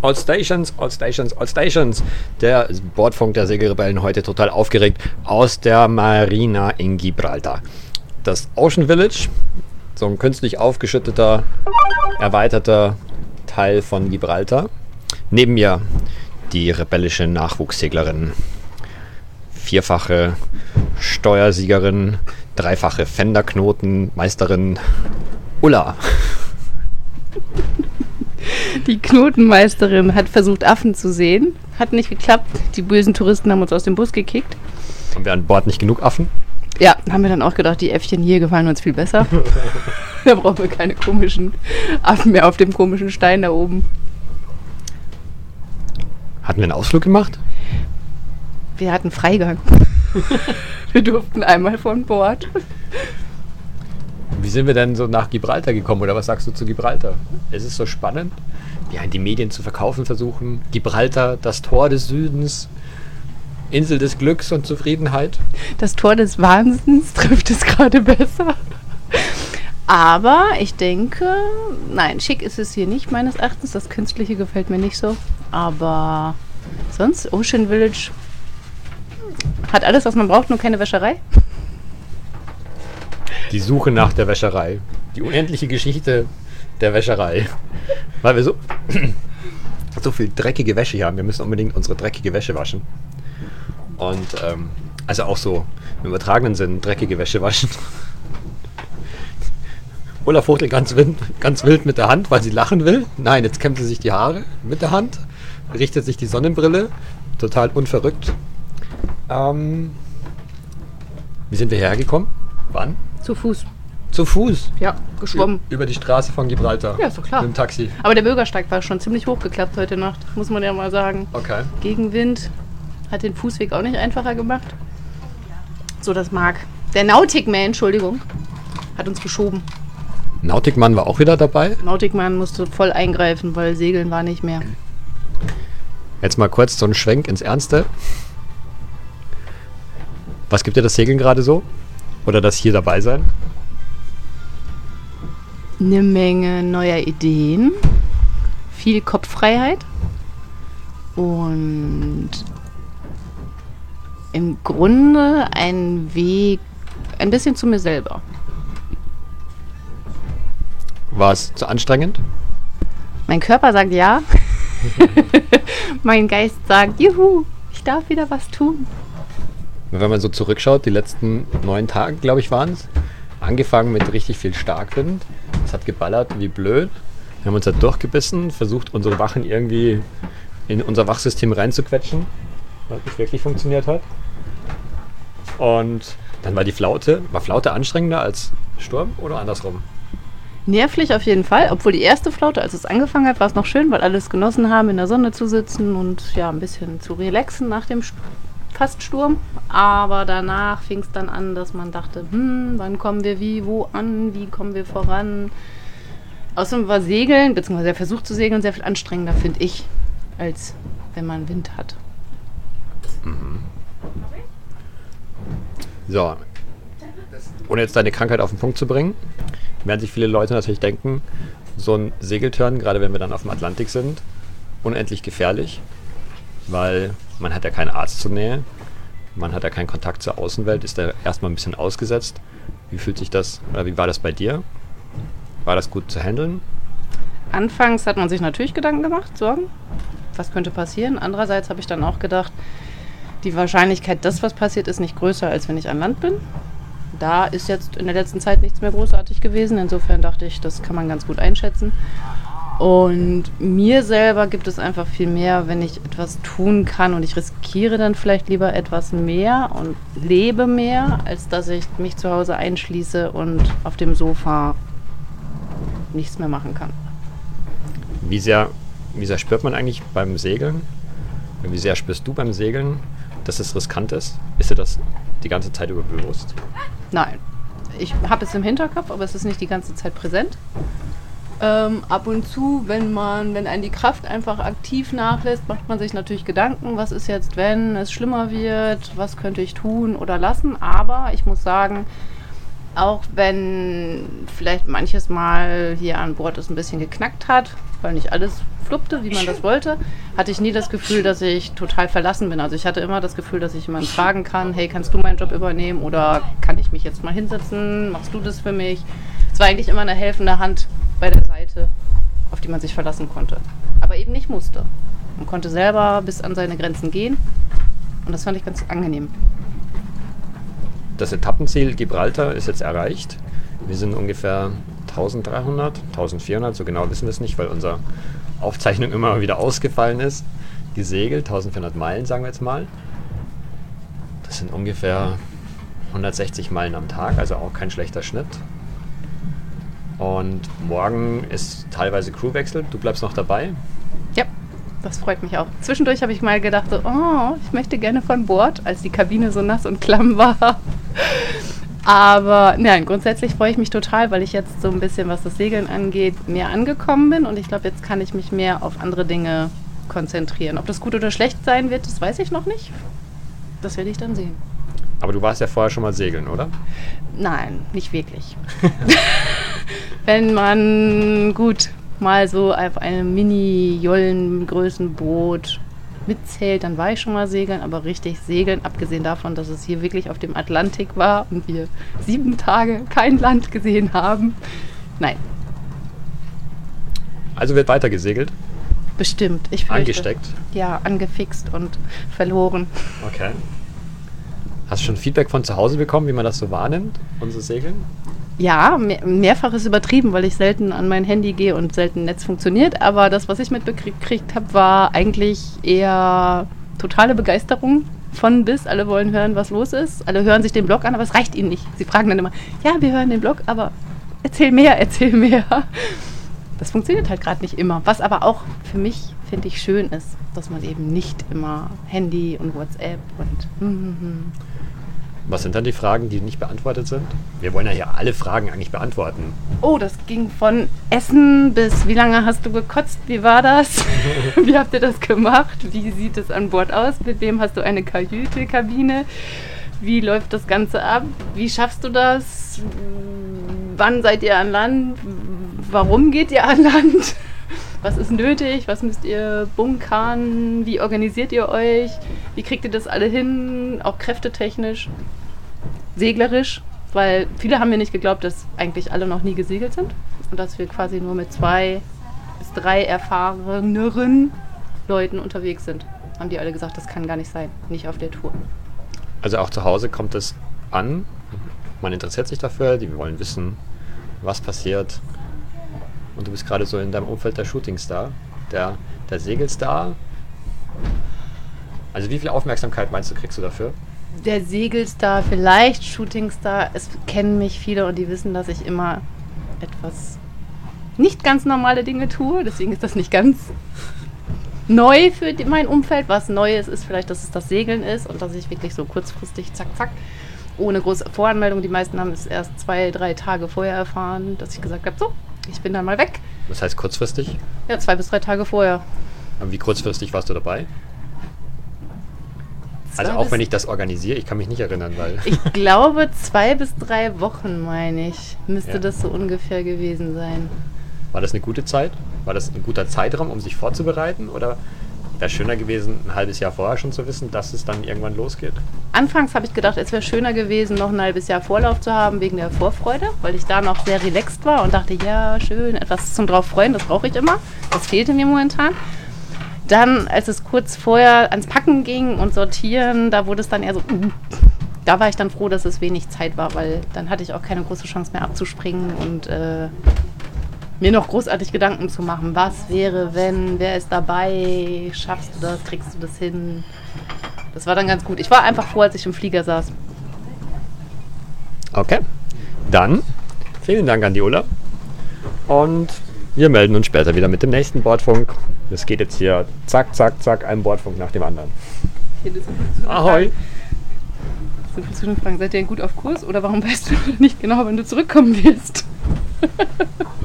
All Stations, all Stations, all Stations. Der Bordfunk der Segelrebellen heute total aufgeregt aus der Marina in Gibraltar. Das Ocean Village, so ein künstlich aufgeschütteter, erweiterter Teil von Gibraltar. Neben mir die rebellische Nachwuchsseglerin, 4-fache Steuersiegerin, 3-fache Fenderknotenmeisterin Ulla. Die Knotenmeisterin hat versucht, Affen zu sehen. Hat nicht geklappt. Die bösen Touristen haben uns aus dem Bus gekickt. Haben wir an Bord nicht genug Affen? Ja, haben wir dann auch gedacht, die Äffchen hier gefallen uns viel besser. Da brauchen wir keine komischen Affen mehr auf dem komischen Stein da oben. Hatten wir einen Ausflug gemacht? Wir hatten Freigang. Wir durften einmal von Bord. Wie sind wir denn so nach Gibraltar gekommen, oder was sagst du zu Gibraltar? Es ist so spannend, wie die Medien zu verkaufen versuchen. Gibraltar, das Tor des Südens, Insel des Glücks und Zufriedenheit. Das Tor des Wahnsinns trifft es gerade besser. Aber ich denke, nein, schick ist es hier nicht meines Erachtens. Das Künstliche gefällt mir nicht so. Aber sonst, Ocean Village hat alles, was man braucht, nur keine Wäscherei. Die Suche nach der Wäscherei. Die unendliche Geschichte der Wäscherei. Weil wir so viel dreckige Wäsche hier haben. Wir müssen unbedingt unsere dreckige Wäsche waschen. Und also auch so im übertragenen Sinn dreckige Wäsche waschen. Ulla fuchtelt ganz wild mit der Hand, weil sie lachen will. Nein, jetzt kämmt sie sich die Haare mit der Hand, richtet sich die Sonnenbrille. Total unverrückt. Wie sind wir hergekommen? Wann? Zu Fuß. Zu Fuß? Ja, geschwommen. Über die Straße von Gibraltar? Ja, ist doch klar. Mit dem Taxi? Aber der Bürgersteig war schon ziemlich hochgeklappt heute Nacht, muss man ja mal sagen. Okay. Gegenwind hat den Fußweg auch nicht einfacher gemacht. So, das mag. Der Nauticman, Entschuldigung, hat uns geschoben. Nauticman war auch wieder dabei? Nauticman musste voll eingreifen, weil Segeln war nicht mehr. Jetzt mal kurz so einen Schwenk ins Ernste. Was gibt dir das Segeln gerade so? Oder das hier dabei sein? Eine Menge neuer Ideen, viel Kopffreiheit und im Grunde ein Weg, ein bisschen zu mir selber. War es zu anstrengend? Mein Körper sagt ja. Mein Geist sagt, juhu, ich darf wieder was tun. Wenn man so zurückschaut, die letzten 9 Tage, glaube ich, waren es, angefangen mit richtig viel Starkwind. Es hat geballert wie blöd. Wir haben uns da durchgebissen, versucht, unsere Wachen irgendwie in unser Wachsystem reinzuquetschen, was nicht wirklich funktioniert hat. Und dann war die Flaute. War Flaute anstrengender als Sturm oder andersrum? Nervlich auf jeden Fall, obwohl die erste Flaute, als es angefangen hat, war es noch schön, weil alles genossen haben, in der Sonne zu sitzen und ja, ein bisschen zu relaxen nach dem fast Sturm. Aber danach fing es dann an, dass man dachte, wann kommen wir wo an, wie kommen wir voran. Außerdem war Segeln, beziehungsweise der Versuch zu segeln, sehr viel anstrengender, finde ich, als wenn man Wind hat. Mhm. So, ohne jetzt deine Krankheit auf den Punkt zu bringen, werden sich viele Leute natürlich denken, so ein Segeltörn, gerade wenn wir dann auf dem Atlantik sind, unendlich gefährlich, weil man hat ja keinen Arzt zur Nähe, man hat ja keinen Kontakt zur Außenwelt, ist da erstmal ein bisschen ausgesetzt. Wie fühlt sich das, oder wie war das bei dir? War das gut zu handeln? Anfangs hat man sich natürlich Gedanken gemacht, Sorgen, was könnte passieren. Andererseits habe ich dann auch gedacht, die Wahrscheinlichkeit, dass was passiert, ist nicht größer, als wenn ich an Land bin. Da ist jetzt in der letzten Zeit nichts mehr großartig gewesen. Insofern dachte ich, das kann man ganz gut einschätzen. Und mir selber gibt es einfach viel mehr, wenn ich etwas tun kann und ich riskiere dann vielleicht lieber etwas mehr und lebe mehr, als dass ich mich zu Hause einschließe und auf dem Sofa nichts mehr machen kann. Wie sehr spürt man eigentlich beim Segeln? Wie sehr spürst du beim Segeln, dass es riskant ist? Ist dir das die ganze Zeit über bewusst? Nein. Ich habe es im Hinterkopf, aber es ist nicht die ganze Zeit präsent. Ab und zu, wenn einen die Kraft einfach aktiv nachlässt, macht man sich natürlich Gedanken, was ist jetzt, wenn es schlimmer wird, was könnte ich tun oder lassen. Aber ich muss sagen, auch wenn vielleicht manches Mal hier an Bord es ein bisschen geknackt hat, weil nicht alles fluppte, wie man das wollte, hatte ich nie das Gefühl, dass ich total verlassen bin. Also ich hatte immer das Gefühl, dass ich jemanden fragen kann, hey, kannst du meinen Job übernehmen oder kann ich mich jetzt mal hinsetzen, machst du das für mich? Es war eigentlich immer eine helfende Hand bei der Seite, auf die man sich verlassen konnte, aber eben nicht musste. Man konnte selber bis an seine Grenzen gehen und das fand ich ganz angenehm. Das Etappenziel Gibraltar ist jetzt erreicht. Wir sind ungefähr 1300, 1400, so genau wissen wir es nicht, weil unsere Aufzeichnung immer wieder ausgefallen ist. Gesegelt, 1400 Meilen sagen wir jetzt mal. Das sind ungefähr 160 Meilen am Tag, also auch kein schlechter Schnitt. Und morgen ist teilweise Crewwechsel. Du bleibst noch dabei? Ja, das freut mich auch. Zwischendurch habe ich mal gedacht, so, oh, ich möchte gerne von Bord, als die Kabine so nass und klamm war. Aber nein, grundsätzlich freue ich mich total, weil ich jetzt so ein bisschen, was das Segeln angeht, mehr angekommen bin. Und ich glaube, jetzt kann ich mich mehr auf andere Dinge konzentrieren. Ob das gut oder schlecht sein wird, das weiß ich noch nicht. Das werde ich dann sehen. Aber du warst ja vorher schon mal segeln, oder? Nein, nicht wirklich. Wenn man gut mal so auf einem Mini-Jollengrößenboot mitzählt, dann war ich schon mal segeln, aber richtig segeln, abgesehen davon, dass es hier wirklich auf dem Atlantik war und wir 7 Tage kein Land gesehen haben. Nein. Also wird weiter gesegelt? Bestimmt, ich fürchte. Angesteckt? Ja, angefixt und verloren. Okay. Hast du schon Feedback von zu Hause bekommen, wie man das so wahrnimmt, unser Segeln? Ja, mehrfach ist übertrieben, weil ich selten an mein Handy gehe und selten Netz funktioniert. Aber das, was ich mitbekriegt habe, war eigentlich eher totale Begeisterung von bis. Alle wollen hören, was los ist. Alle hören sich den Blog an, aber es reicht ihnen nicht. Sie fragen dann immer, ja, wir hören den Blog, aber erzähl mehr, erzähl mehr. Das funktioniert halt gerade nicht immer. Was aber auch für mich, finde ich, schön ist, dass man eben nicht immer Handy und WhatsApp und Was sind dann die Fragen, die nicht beantwortet sind? Wir wollen ja hier alle Fragen eigentlich beantworten. Oh, das ging von Essen bis wie lange hast du gekotzt? Wie war das? Wie habt ihr das gemacht? Wie sieht es an Bord aus? Mit wem hast du eine Kajüte, Kabine? Wie läuft das Ganze ab? Wie schaffst du das? Wann seid ihr an Land? Warum geht ihr an Land? Was ist nötig? Was müsst ihr bunkern? Wie organisiert ihr euch? Wie kriegt ihr das alle hin? Auch kräftetechnisch, seglerisch, weil viele haben mir nicht geglaubt, dass eigentlich alle noch nie gesegelt sind und dass wir quasi nur mit 2 bis 3 erfahreneren Leuten unterwegs sind. Haben die alle gesagt, das kann gar nicht sein, nicht auf der Tour. Also auch zu Hause kommt es an, man interessiert sich dafür, die wollen wissen, was passiert. Und du bist gerade so in deinem Umfeld der Shootingstar, der Segelstar. Also wie viel Aufmerksamkeit meinst du, kriegst du dafür? Der Segelstar, vielleicht Shootingstar, es kennen mich viele und die wissen, dass ich immer etwas nicht ganz normale Dinge tue. Deswegen ist das nicht ganz neu für mein Umfeld. Was Neues ist vielleicht, dass es das Segeln ist und dass ich wirklich so kurzfristig, zack, zack, ohne große Voranmeldung. Die meisten haben es erst 2, 3 Tage vorher erfahren, dass ich gesagt habe, so, ich bin dann mal weg. Was heißt kurzfristig? Ja, 2 bis 3 Tage vorher. Und wie kurzfristig warst du dabei? Also auch wenn ich das organisiere, ich kann mich nicht erinnern, weil... Ich glaube 2 bis 3 Wochen, meine ich, müsste Ja. das so ungefähr gewesen sein. War das eine gute Zeit? War das ein guter Zeitraum, um sich vorzubereiten? Oder wäre es schöner gewesen, ein halbes Jahr vorher schon zu wissen, dass es dann irgendwann losgeht? Anfangs habe ich gedacht, es wäre schöner gewesen, noch ein halbes Jahr Vorlauf zu haben wegen der Vorfreude, weil ich da noch sehr relaxed war und dachte, ja, schön, etwas zum drauf freuen, das brauche ich immer. Das fehlte mir momentan. Dann, als es kurz vorher ans Packen ging und Sortieren, da wurde es dann eher so, da war ich dann froh, dass es wenig Zeit war, weil dann hatte ich auch keine große Chance mehr abzuspringen und mir noch großartig Gedanken zu machen. Was wäre, wenn, wer ist dabei, schaffst du das, kriegst du das hin? Das war dann ganz gut. Ich war einfach froh, als ich im Flieger saß. Okay, dann vielen Dank an die Ulla und wir melden uns später wieder mit dem nächsten Bordfunk. Das geht jetzt hier zack, zack, zack, ein Bordfunk nach dem anderen. Ahoi! So viel zu den Fragen. Seid ihr denn gut auf Kurs oder warum weißt du nicht genau, wann du zurückkommen wirst?